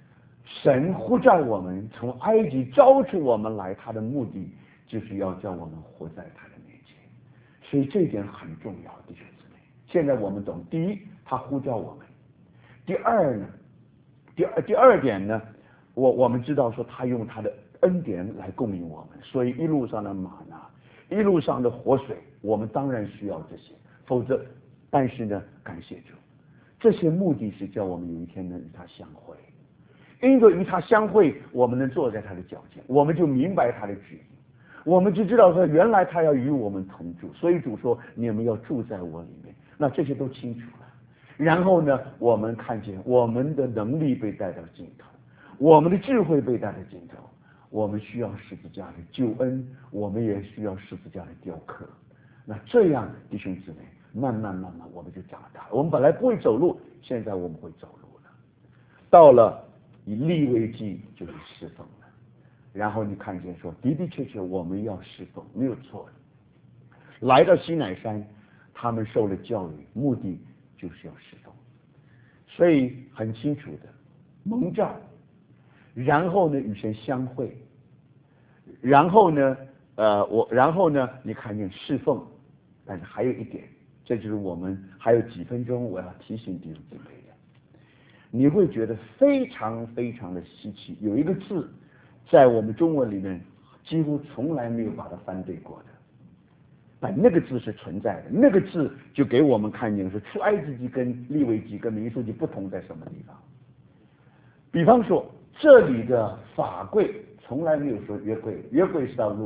神呼召我们从埃及招出我们来，他的目的就是要叫我们活在他的面前，所以这一点很重要，弟兄姊妹。现在我们懂，第一，他呼召我们；第二呢，第二点呢，我们知道说他用他的恩典来供应我们，所以一路上的玛纳，一路上的活水，我们当然需要这些，否则，但是呢，感谢主，这些目的是叫我们有一天能与他相会。因着与他相会，我们能坐在他的脚前，我们就明白他的旨意，我们就知道说原来他要与我们同住，所以主说你们要住在我里面，那这些都清楚了。然后呢，我们看见我们的能力被带到尽头，我们的智慧被带到尽头，我们需要十字架的救恩，我们也需要十字架的雕刻。那这样弟兄姊妹，慢慢我们就长大了。我们本来不会走路，现在我们会走路了。到了以利未记就是侍奉了，然后你看见说的确我们要侍奉，没有错的。来到西乃山，他们受了教育，目的就是要侍奉，所以很清楚的蒙召，然后呢与神相会，然后呢你看见侍奉，但是还有一点，这就是我们还有几分钟我要提醒弟兄姊妹的。你会觉得非常的稀奇，有一个字在我们中文里面几乎从来没有把它翻对过的，但那个字是存在的，那个字就给我们看见是出埃及记跟利未记跟民数记不同在什么地方。比方说这里的法柜从来没有说约柜，约柜是到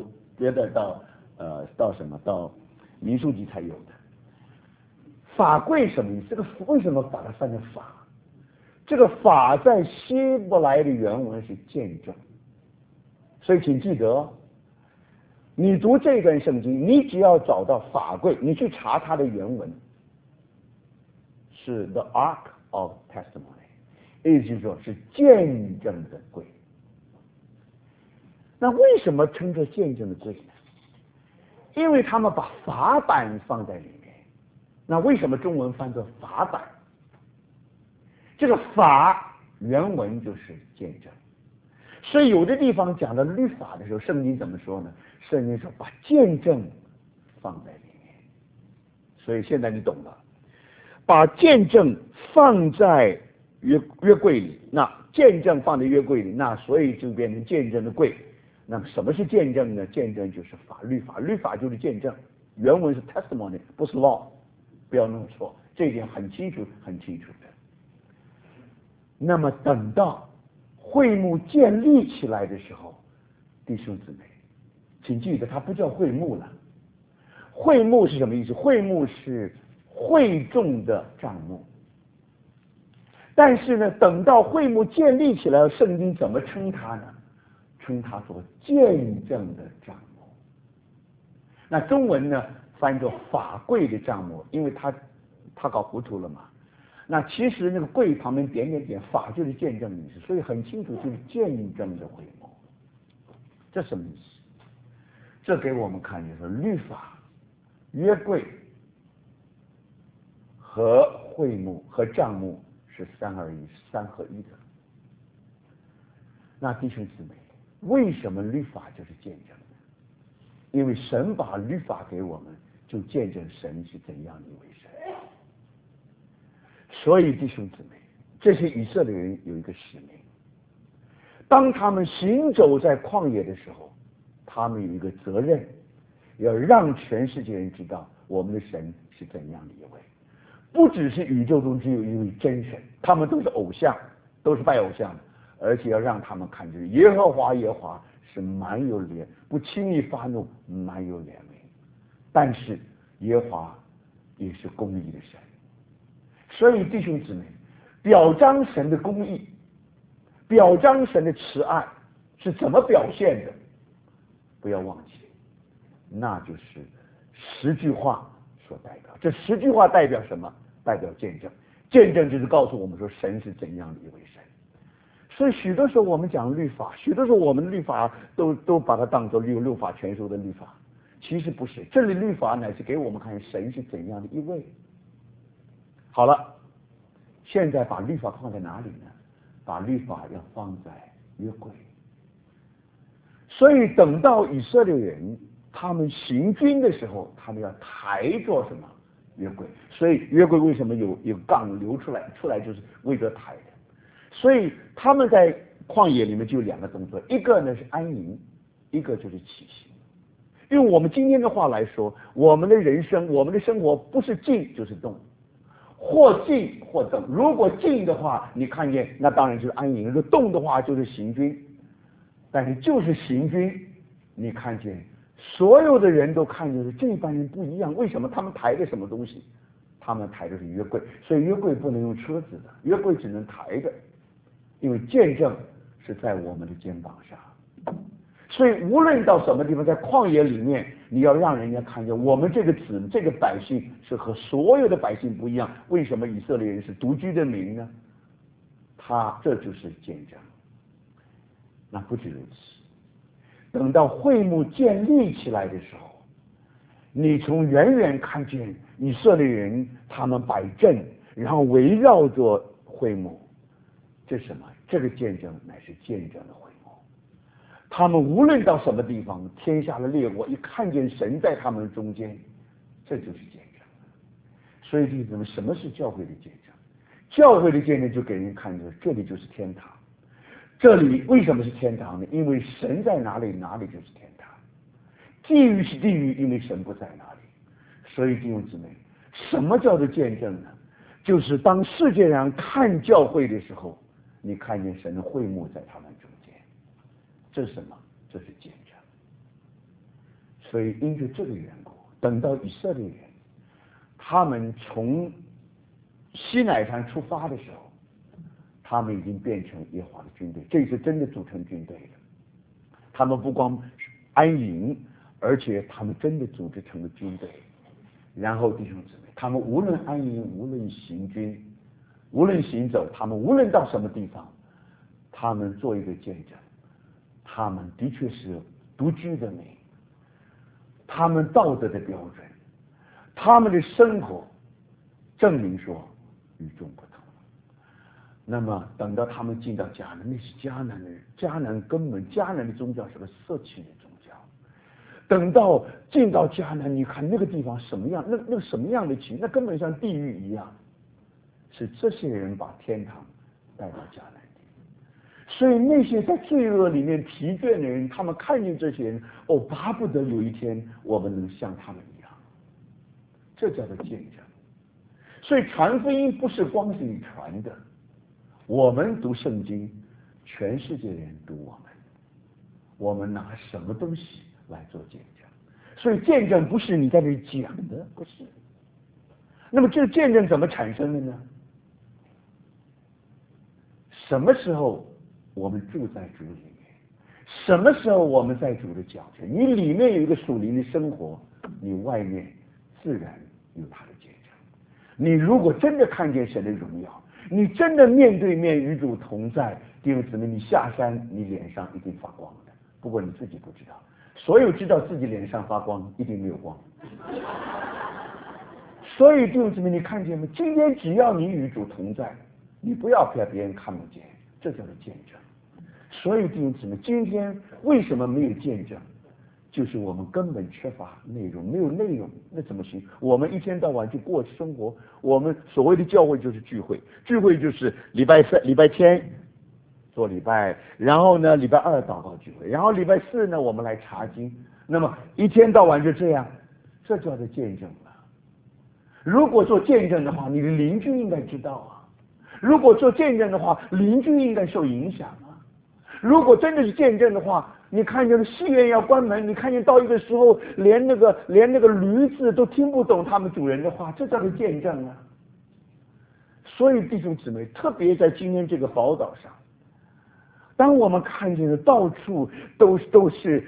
民数记才有的。法柜什么意思？这个为什么把它翻成法？这个法在希伯来的原文是见证，所以请记得，你读这段圣经，你只要找到法柜，你去查它的原文，是 The Ark of Testimony， 意思就是说是见证的柜。那为什么称作见证的柜呢？因为他们把法版放在里面。那为什么中文翻作法版？这个法原文就是见证，所以有的地方讲到律法的时候，圣经怎么说呢？圣经说把见证放在里面。所以现在你懂了，把见证放在约柜里，那见证放在约柜里，那所以就变成见证的柜。那么什么是见证呢？见证就是律法就是见证，原文是 testimony， 不是 law， 不要弄错，这一点很清楚的。那么等到会幕建立起来的时候，弟兄姊妹，请记得它不叫会幕了。会幕是什么意思？会幕是会众的帐幕。但是呢，等到会幕建立起来，圣经怎么称它呢？称它做见证的帐幕。那中文呢翻作法柜的帐幕，因为他搞糊涂了嘛。那其实那个柜旁边点，法就是见证的意思，所以很清楚就是见证的会幕。这什么意思？这给我们看见说律法、约柜和会幕和帐幕是三合一的。那弟兄姊妹，为什么律法就是见证呢？因为神把律法给我们，就见证神是怎样的一位神。所以弟兄姊妹，这些以色列人有一个使命，当他们行走在旷野的时候，他们有一个责任，要让全世界人知道我们的神是怎样的一位。不只是宇宙中只有一位真神，他们都是偶像，都是拜偶像的，而且要让他们看见耶和华是蛮有不轻易发怒，蛮有怜悯，但是耶和华也是公义的神。所以弟兄姊妹，表彰神的公义，表彰神的慈爱是怎么表现的？不要忘记，那就是10句话所代表。这10句话代表什么？代表见证。见证就是告诉我们说神是怎样的一位神。所以许多时候我们讲律法，许多时候我们律法都把它当作六法全书的律法，其实不是。这里律法乃是给我们看神是怎样的一位。好了，现在把律法放在哪里呢？ 把律法要放在约柜。所以等到以色列人他们行军的时候，他们要抬着什么约柜？所以约柜为什么有杠流出来就是为着抬的。所以他们在旷野里面就有两个动作，一个呢是安营，一个就是起行。用我们今天的话来说，我们的人生，我们的生活不是静就是动，或静或动。如果静的话，你看见那当然就是安营；如果动的话，就是行军。但是就是行军，你看见所有的人都看见这帮人不一样，为什么？他们抬的什么东西？他们抬的是约柜，所以约柜不能用车子的，约柜只能抬的，因为见证是在我们的肩膀上。所以无论到什么地方，在旷野里面，你要让人家看见我们这个百姓是和所有的百姓不一样。为什么以色列人是独居的民呢？这就是见证。那不止如此，等到会幕建立起来的时候，你从远远看见以色列人他们摆阵，然后围绕着会幕，这是什么？这个见证乃是见证的会幕。他们无论到什么地方，天下的列国一看见神在他们中间，这就是见证。所以弟兄们，什么是教会的见证？教会的见证就给人看着这里就是天堂。这里为什么是天堂呢？因为神在哪里，哪里就是天堂。地狱是地狱，因为神不在哪里。所以弟兄姊妹，什么叫做见证呢？就是当世界上看教会的时候，你看见神的会幕在他们中间，这是什么？这是见证。所以因着这个缘故，等到以色列人他们从西乃山出发的时候，他们已经变成耶和华的军队，这是真的组成军队了。他们不光安营，而且他们真的组织成了军队。然后弟兄姊妹，他们无论安营，无论行军，无论行走，他们无论到什么地方，他们做一个见证，他们的确是独居的民，他们道德的标准，他们的生活证明说与众不同。那么等到他们进到迦南，那是迦南的人，迦南的宗教是个色情的宗教。等到进到迦南，你看那个地方什么样，那个什么样的情，那根本像地狱一样。是这些人把天堂带到迦南地。所以那些在罪恶里面疲倦的人，他们看见这些人，巴不得有一天我们能像他们一样。这叫做见证。所以传福音不是光是你传的，我们读圣经，全世界人读我们拿什么东西来做见证？所以见证不是你在这里讲的，不是。那么这个见证怎么产生的呢？什么时候我们住在主里面？什么时候我们在主的脚前？你里面有一个属灵的生活，你外面自然有他的见证。你如果真的看见神的荣耀，你真的面对面与主同在，弟兄姊妹，你下山，你脸上一定发光的。不过你自己不知道，所有知道自己脸上发光，一定没有光。所以弟兄姊妹，你看见吗？今天只要你与主同在，你不要别人看不见，这叫做见证。所以弟兄姊妹，今天为什么没有见证？就是我们根本缺乏内容，没有内容，那怎么行？我们一天到晚就过生活，我们所谓的教会就是聚会，聚会就是礼拜天做礼拜，然后呢礼拜二祷告聚会，然后礼拜四呢我们来查经，那么一天到晚就这样，这叫做见证了。如果做见证的话，你的邻居应该知道啊；如果做见证的话，邻居应该受影响啊。如果真的是见证的话，你看见戏院要关门，你看见到一个时候连那个驴子都听不懂他们主人的话，这叫做见证啊。所以弟兄姊妹，特别在今天这个宝岛上，当我们看见的到处都是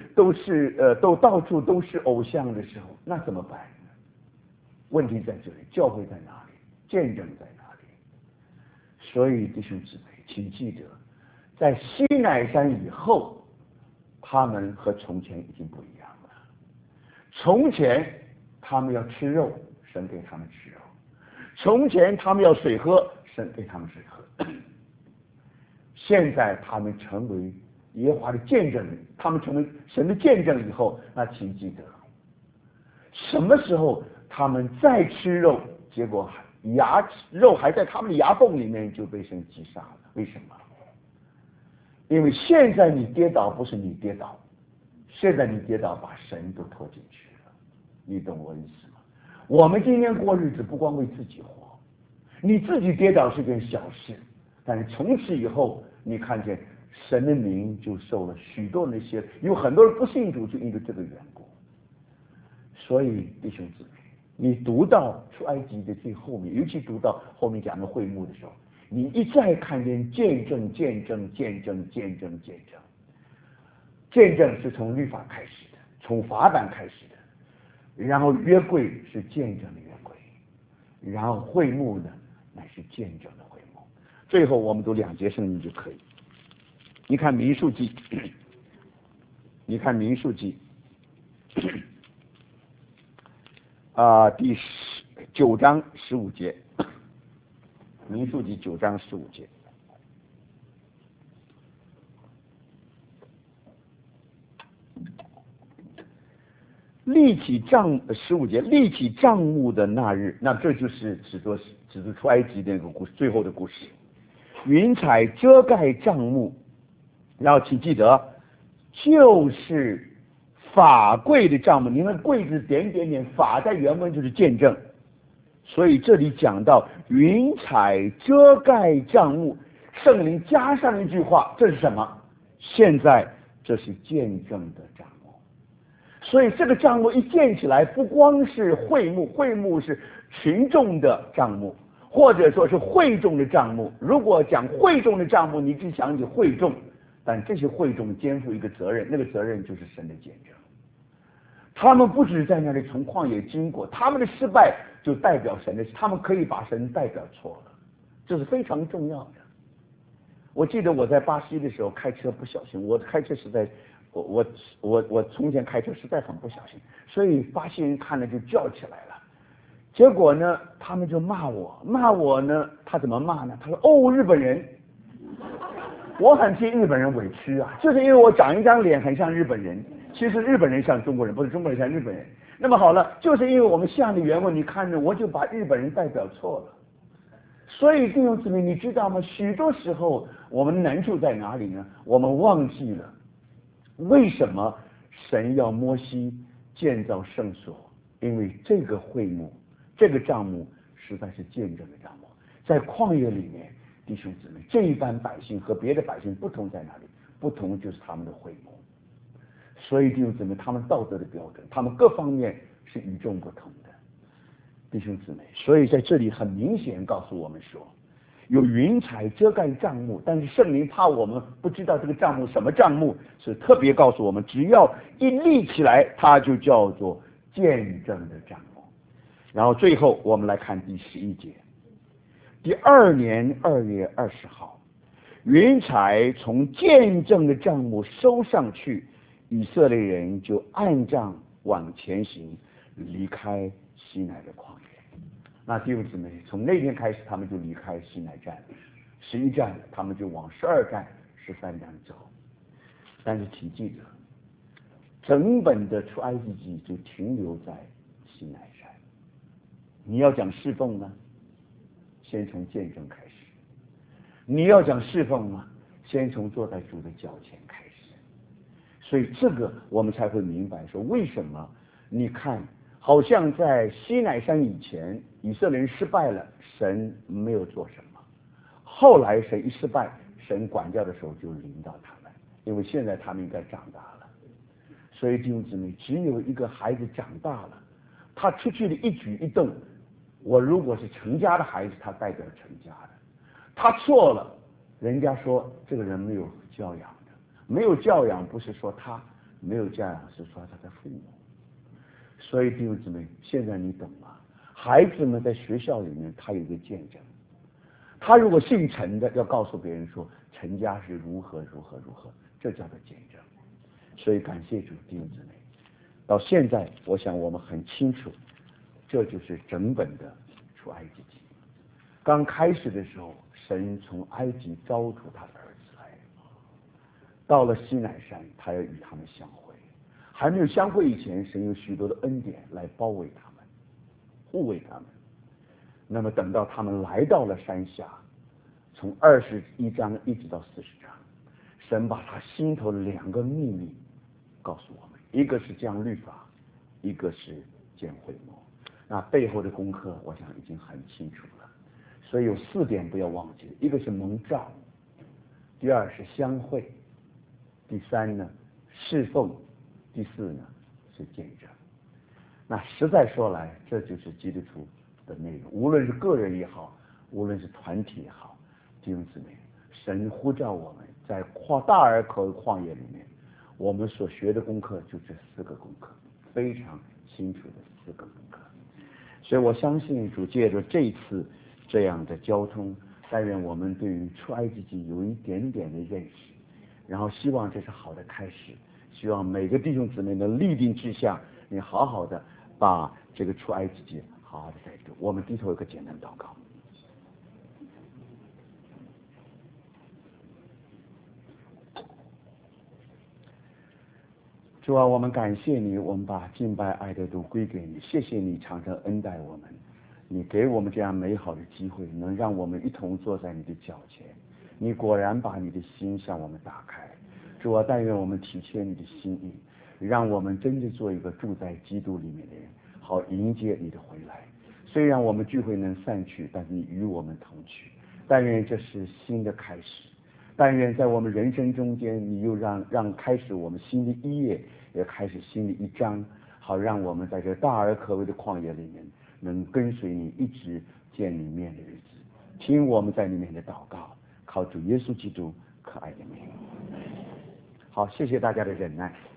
偶像的时候，那怎么办？问题在这里，教会在哪里？见证在哪里？所以弟兄姊妹，请记得，在西乃山以后，他们和从前已经不一样了。从前他们要吃肉，神给他们吃肉；从前他们要水喝，神给他们水喝。 现在他们成为耶和华的见证人，他们成为神的见证以后，那请记得，什么时候他们再吃肉，结果肉还在他们的牙缝里面就被神击杀了？为什么？因为现在你跌倒不是你跌倒，现在你跌倒把神都拖进去了，你懂我意思吗？我们今天过日子不光为自己活，你自己跌倒是件小事，但是从此以后你看见神的名就受了许多那些，有很多人不信主就因为这个缘故。所以弟兄姊妹，你读到出埃及的最后面，尤其读到后面讲的会幕的时候，你一再看见见证是从律法开始的，从法版开始的，然后约柜是见证的约柜，然后会幕呢乃是见证的会幕。最后我们读2节圣经就可以。你看民数记，第9章15节，民数记9章15节。15节，立起帐幕的那日，那这就是指着出埃及的那个故事，最后的故事。云彩遮盖帐幕，然后请记得，就是法柜的帐幕。你看柜子点点点，法在原文就是见证，所以这里讲到云彩遮盖帐幕，圣灵加上一句话，这是什么？现在这是见证的帐幕。所以这个帐幕一建起来，不光是会幕，会幕是群众的帐幕，或者说是会众的帐幕。如果讲会众的帐幕，你只想起会众，但这些会众肩负一个责任，那个责任就是神的见证。他们不只在那里从旷野经过，他们的失败就代表神的，他们可以把神代表错了，这是非常重要的。我记得我在巴西的时候开车不小心，我开车实在，我从前开车实在很不小心，所以巴西人看了就叫起来了。结果呢，他们就骂我呢，他怎么骂呢？他说：“哦，日本人。”我很替日本人委屈啊，就是因为我长一张脸很像日本人，其实日本人像中国人，不是中国人像日本人。那么好了，就是因为我们像的缘故，你看着我就把日本人代表错了。所以弟兄姊妹，你知道吗？许多时候我们难处在哪里呢？我们忘记了为什么神要摩西建造圣所，因为这个会幕，这个帐幕实在是见证的帐幕。在旷野里面，弟兄姊妹，这一般百姓和别的百姓不同在哪里？不同就是他们的会幕。所以弟兄姊妹，他们道德的标准，他们各方面是与众不同的。弟兄姊妹，所以在这里很明显告诉我们说，有云彩遮盖帐幕，但是圣灵怕我们不知道这个帐幕什么帐幕，是特别告诉我们，只要一立起来，它就叫做见证的帐幕。然后最后我们来看第11节，第2年2月20号，云彩从见证的帐幕收上去，以色列人就按杖往前行，离开西乃的旷野。那弟兄姊妹，从那天开始，他们就离开西乃站11站，他们就往12站、13站走。但是请记得，整本的出埃及记就停留在西乃山。你要讲侍奉呢，先从见证开始；你要讲侍奉呢，先从坐在主的脚前开始。所以这个我们才会明白说，为什么你看好像在西乃山以前以色列人失败了，神没有做什么，后来神一失败，神管教的时候就临到他们，因为现在他们应该长大了。所以弟兄姊妹，只有一个孩子长大了，他出去的一举一动，我如果是成家的孩子，他代表成家的，他错了，人家说这个人没有教养的，没有教养不是说他没有教养，是说他的父母。所以弟兄姊妹，现在你懂吗？孩子们在学校里面，他有一个见证，他如果姓陈的，要告诉别人说陈家是如何，这叫做见证。所以感谢主，弟兄姊妹，到现在我想我们很清楚，这就是整本的出埃及记。刚开始的时候，神从埃及招出他的儿子来， 到了西乃山，他要与他们相会。还没有相会以前，神有许多的恩典来包围他们，护卫他们。那么等到他们来到了山下，从21章一直到40章，神把他心头的2个秘密告诉我们，一个是降律法，一个是建会幕。那背后的功课我想已经很清楚了，所以有4点不要忘记，一个是蒙召，第2是相会，第3呢侍奉，第4呢是见证。那实在说来，这就是基督徒的内容，无论是个人也好，无论是团体也好，弟兄姊妹，神呼召我们在大而可旷野里面，我们所学的功课就这4个功课，非常清楚的4个功课。所以我相信主借着这次这样的交通，但愿我们对于出埃及记有一点点的认识，然后希望这是好的开始，希望每个弟兄姊妹能立定志向，你好好的把这个出埃及记好好的在读。我们低头一个简单祷告。主啊，我们感谢你，我们把敬拜爱的都归给你，谢谢你常常恩待我们，你给我们这样美好的机会，能让我们一同坐在你的脚前，你果然把你的心向我们打开。主啊，但愿我们体贴你的心意，让我们真的做一个住在基督里面的人，好迎接你的回来。虽然我们聚会能散去，但是你与我们同去。但愿这是新的开始，但愿在我们人生中间，你又让开始我们新的一页，也开始新的一章，好让我们在这大而可畏的旷野里面，能跟随你一直见你面的日子。听我们在里面的祷告，靠主耶稣基督可爱的名。好，谢谢大家的忍耐。